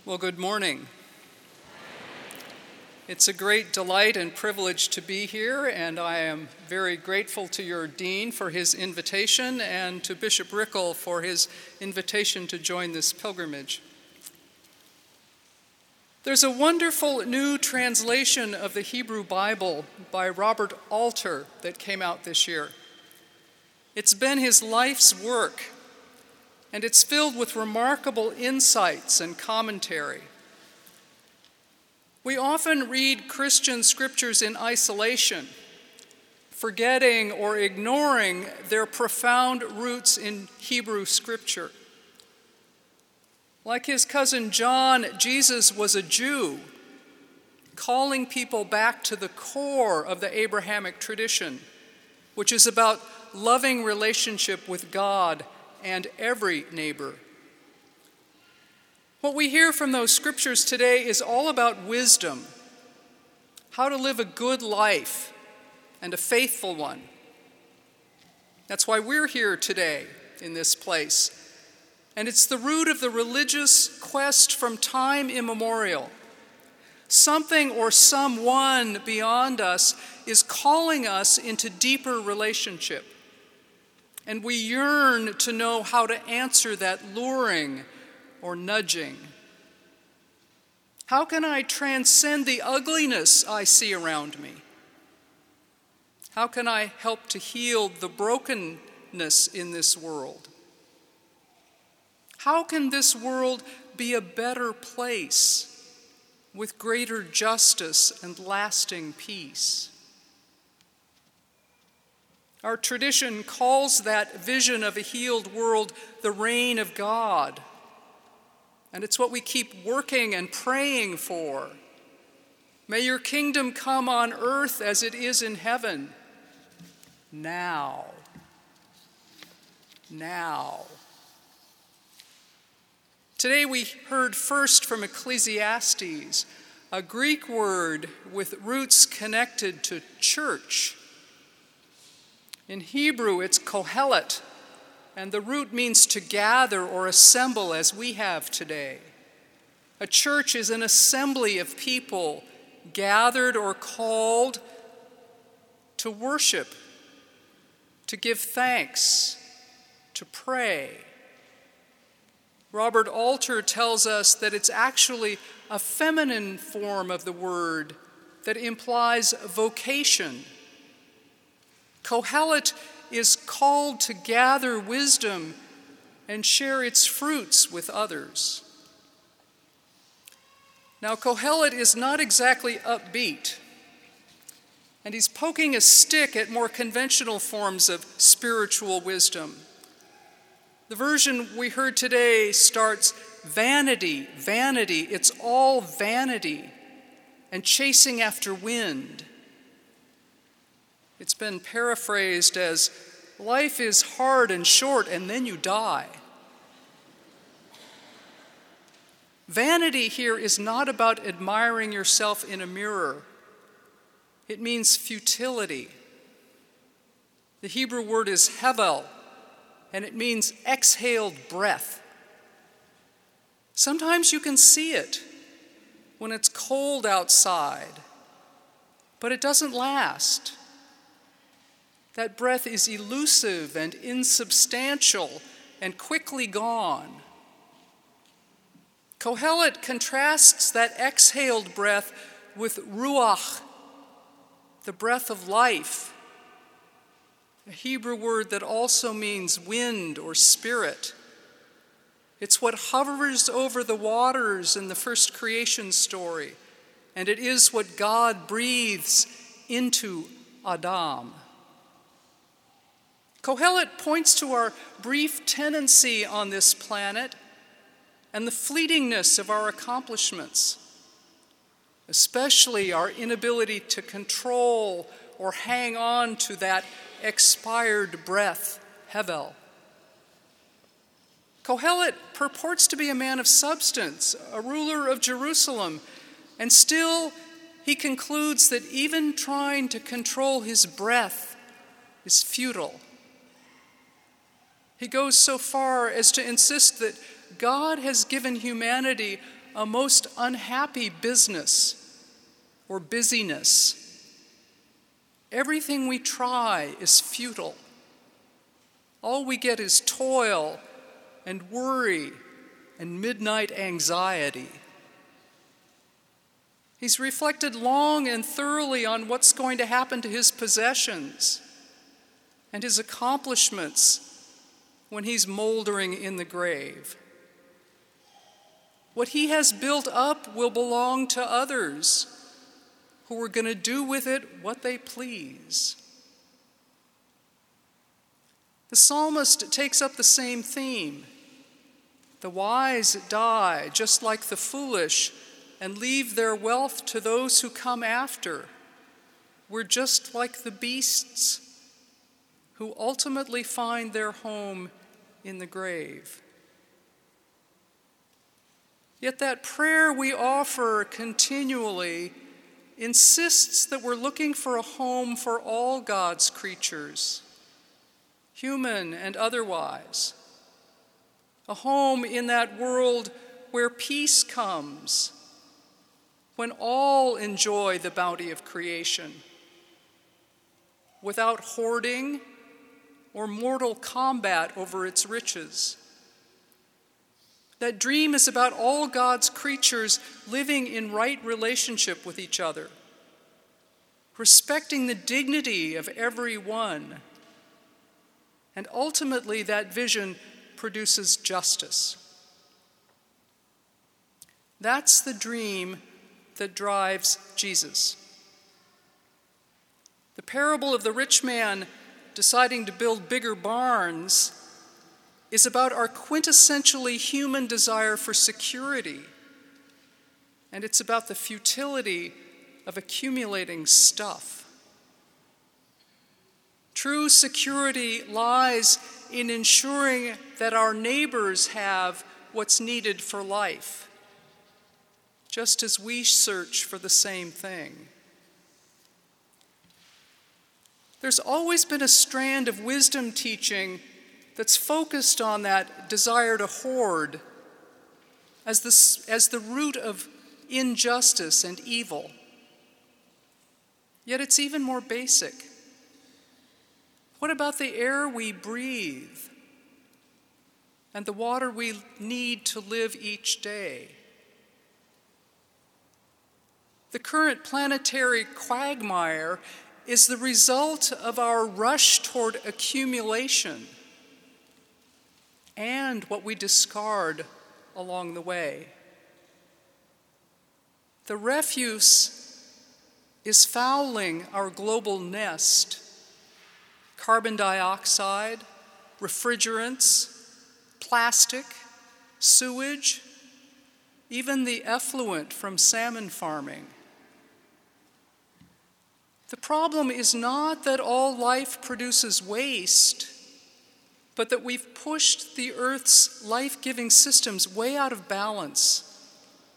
Well, good morning. It's a great delight and privilege to be here, and I am very grateful to your dean for his invitation and to Bishop Rickel for his invitation to join this pilgrimage. There's a wonderful new translation of the Hebrew Bible by Robert Alter that came out this year. It's been his life's work, and it's filled with remarkable insights and commentary. We often read Christian scriptures in isolation, forgetting or ignoring their profound roots in Hebrew scripture. Like his cousin John, Jesus was a Jew, calling people back to the core of the Abrahamic tradition, which is about loving relationship with God and every neighbor. What we hear from those scriptures today is all about wisdom, how to live a good life and a faithful one. That's why we're here today in this place. And it's the root of the religious quest from time immemorial. Something or someone beyond us is calling us into deeper relationship. And we yearn to know how to answer that luring or nudging. How can I transcend the ugliness I see around me? How can I help to heal the brokenness in this world? How can this world be a better place with greater justice and lasting peace? Our tradition calls that vision of a healed world the reign of God. And it's what we keep working and praying for. May your kingdom come on earth as it is in heaven. Now. Today we heard first from Ecclesiastes, a Greek word with roots connected to church. In Hebrew, it's kohelet, and the root means to gather or assemble as we have today. A church is an assembly of people gathered or called to worship, to give thanks, to pray. Robert Alter tells us that it's actually a feminine form of the word that implies vocation. Kohelet is called to gather wisdom and share its fruits with others. Now, Kohelet is not exactly upbeat, and he's poking a stick at more conventional forms of spiritual wisdom. The version we heard today starts, vanity, vanity, it's all vanity, and chasing after wind. It's been paraphrased as, life is hard and short, and then you die. Vanity here is not about admiring yourself in a mirror. It means futility. The Hebrew word is hevel, and it means exhaled breath. Sometimes you can see it when it's cold outside, but it doesn't last. That breath is elusive and insubstantial and quickly gone. Kohelet contrasts that exhaled breath with ruach, the breath of life, a Hebrew word that also means wind or spirit. It's what hovers over the waters in the first creation story, and it is what God breathes into Adam. Kohelet points to our brief tenancy on this planet and the fleetingness of our accomplishments, especially our inability to control or hang on to that expired breath, hevel. Kohelet purports to be a man of substance, a ruler of Jerusalem, and still he concludes that even trying to control his breath is futile. He goes so far as to insist that God has given humanity a most unhappy business or busyness. Everything we try is futile. All we get is toil and worry and midnight anxiety. He's reflected long and thoroughly on what's going to happen to his possessions and his accomplishments when he's moldering in the grave. What he has built up will belong to others who are going to do with it what they please. The psalmist takes up the same theme. The wise die just like the foolish and leave their wealth to those who come after. We're just like the beasts who ultimately find their home in the grave. Yet that prayer we offer continually insists that we're looking for a home for all God's creatures, human and otherwise. A home in that world where peace comes, when all enjoy the bounty of creation, without hoarding or mortal combat over its riches. That dream is about all God's creatures living in right relationship with each other, respecting the dignity of every one, and ultimately that vision produces justice. That's the dream that drives Jesus. The parable of the rich man deciding to build bigger barns is about our quintessentially human desire for security, and it's about the futility of accumulating stuff. True security lies in ensuring that our neighbors have what's needed for life, just as we search for the same thing. There's always been a strand of wisdom teaching that's focused on that desire to hoard as the root of injustice and evil. Yet it's even more basic. What about the air we breathe and the water we need to live each day? The current planetary quagmire is the result of our rush toward accumulation and what we discard along the way. The refuse is fouling our global nest. Carbon dioxide, refrigerants, plastic, sewage, even the effluent from salmon farming. The problem is not that all life produces waste, but that we've pushed the Earth's life-giving systems way out of balance.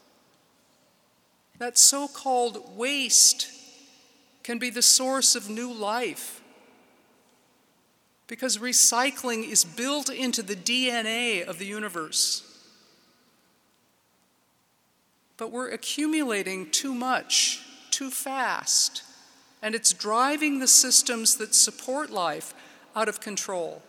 That so-called waste can be the source of new life, because recycling is built into the DNA of the universe. But we're accumulating too much, too fast, and it's driving the systems that support life out of control.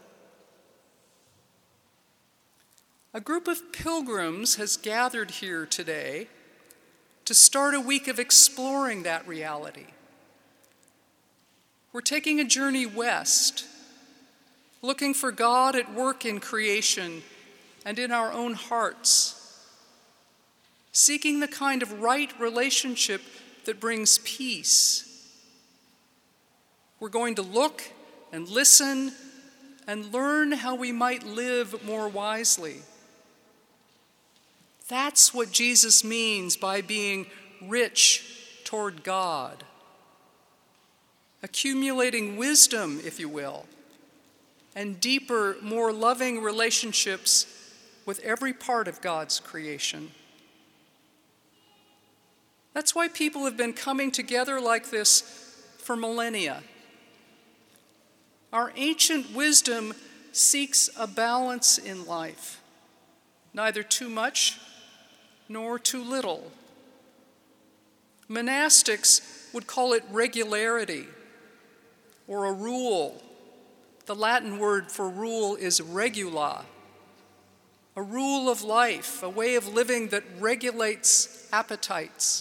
A group of pilgrims has gathered here today to start a week of exploring that reality. We're taking a journey west, looking for God at work in creation and in our own hearts, seeking the kind of right relationship that brings peace. We're going to look and listen and learn how we might live more wisely. That's what Jesus means by being rich toward God. Accumulating wisdom, if you will, and deeper, more loving relationships with every part of God's creation. That's why people have been coming together like this for millennia. Our ancient wisdom seeks a balance in life, neither too much nor too little. Monastics would call it regularity or a rule. The Latin word for rule is regula, a rule of life, a way of living that regulates appetites.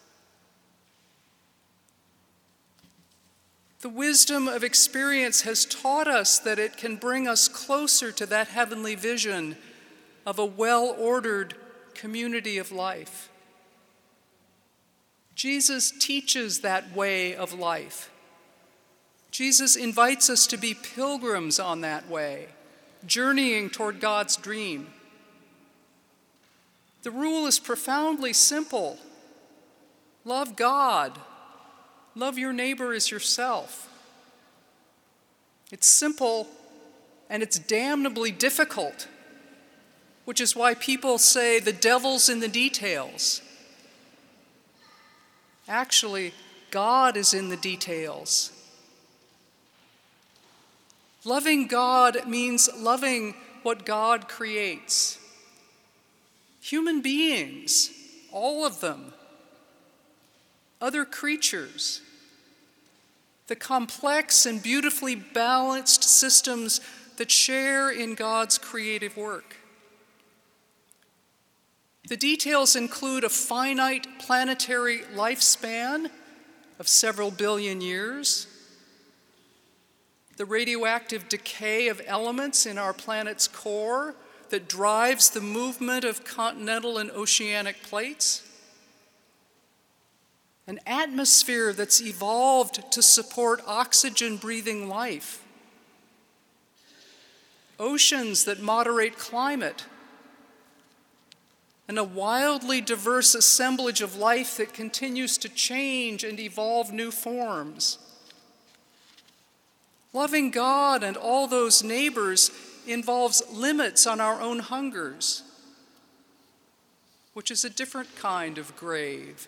The wisdom of experience has taught us that it can bring us closer to that heavenly vision of a well-ordered community of life. Jesus teaches that way of life. Jesus invites us to be pilgrims on that way, journeying toward God's dream. The rule is profoundly simple. Love God. Love your neighbor as yourself. It's simple and it's damnably difficult, which is why people say the devil's in the details. Actually, God is in the details. Loving God means loving what God creates. Human beings, all of them, other creatures, the complex and beautifully balanced systems that share in God's creative work. The details include a finite planetary lifespan of several billion years, the radioactive decay of elements in our planet's core that drives the movement of continental and oceanic plates, an atmosphere that's evolved to support oxygen-breathing life, oceans that moderate climate, and a wildly diverse assemblage of life that continues to change and evolve new forms. Loving God and all those neighbors involves limits on our own hungers, which is a different kind of grave.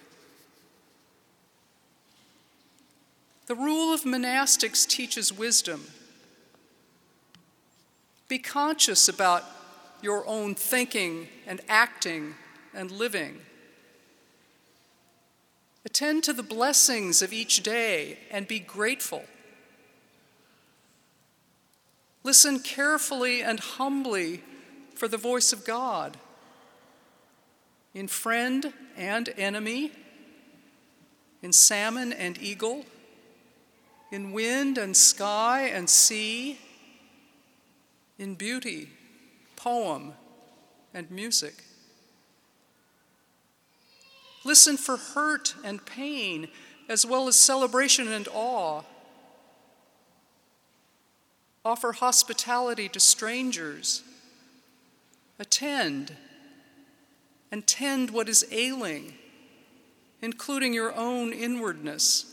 The rule of monastics teaches wisdom. Be conscious about your own thinking and acting and living. Attend to the blessings of each day and be grateful. Listen carefully and humbly for the voice of God in friend and enemy, in salmon and eagle, in wind and sky and sea, in beauty, poem, and music. Listen for hurt and pain, as well as celebration and awe. Offer hospitality to strangers. Attend and tend what is ailing, including your own inwardness.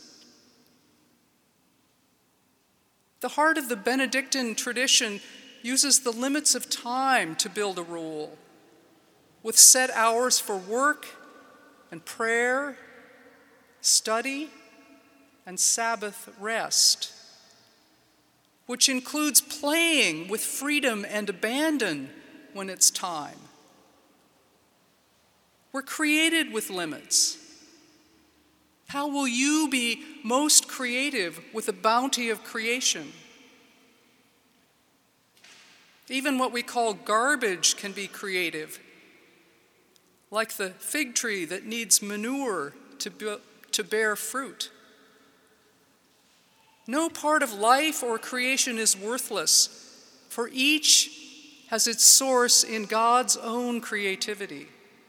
The heart of the Benedictine tradition uses the limits of time to build a rule, with set hours for work and prayer, study, and Sabbath rest, which includes playing with freedom and abandon when it's time. We're created with limits. How will you be most creative with the bounty of creation? Even what we call garbage can be creative, like the fig tree that needs manure to bear fruit. No part of life or creation is worthless, for each has its source in God's own creativity.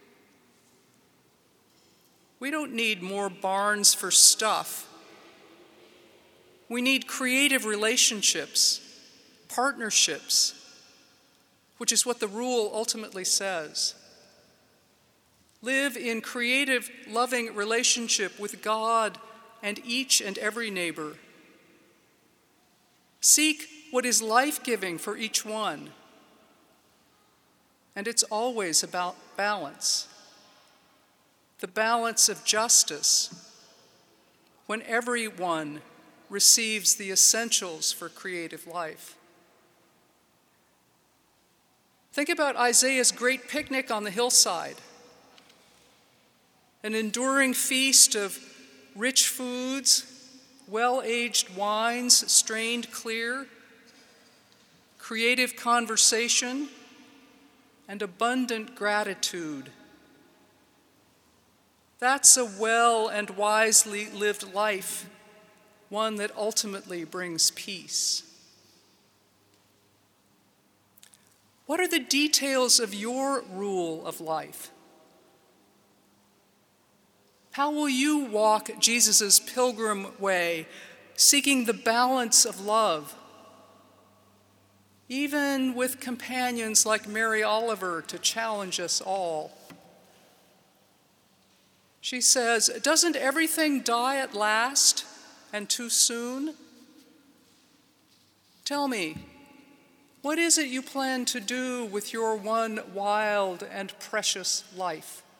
We don't need more barns for stuff. We need creative relationships, partnerships, which is what the rule ultimately says. Live in creative, loving relationship with God and each and every neighbor. Seek what is life-giving for each one. And it's always about balance. The balance of justice, when everyone receives the essentials for creative life. Think about Isaiah's great picnic on the hillside. an enduring feast of rich foods, well-aged wines strained clear, creative conversation, and abundant gratitude. That's a well and wisely lived life, one that ultimately brings peace. What are the details of your rule of life? How will you walk Jesus' pilgrim way, seeking the balance of love, even with companions like Mary Oliver to challenge us all? She says, "Doesn't everything die at last and too soon? Tell me, what is it you plan to do with your one wild and precious life?"